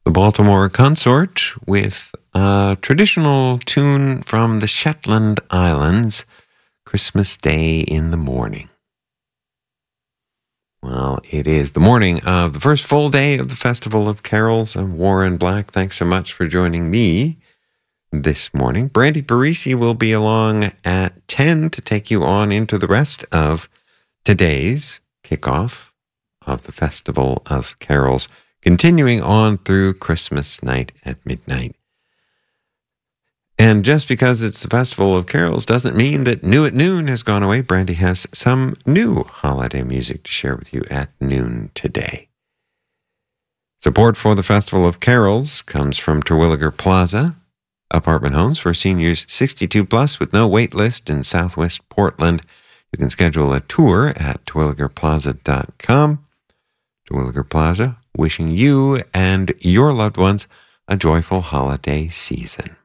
the Baltimore Consort with a traditional tune from the Shetland Islands, Christmas Day in the Morning. Well, it is the morning of the first full day of the Festival of Carols. I'm Warren Black. Thanks so much for joining me this morning. Brandy Parisi will be along at 10 to take you on into the rest of today's kickoff of the Festival of Carols, continuing on through Christmas night at midnight. And just because it's the Festival of Carols doesn't mean that New at Noon has gone away. Brandy has some new holiday music to share with you at noon today. Support for the Festival of Carols comes from Terwilliger Plaza, apartment homes for seniors 62 plus with no wait list in Southwest Portland. You can schedule a tour at terwilligerplaza.com. Terwilliger Plaza, wishing you and your loved ones a joyful holiday season.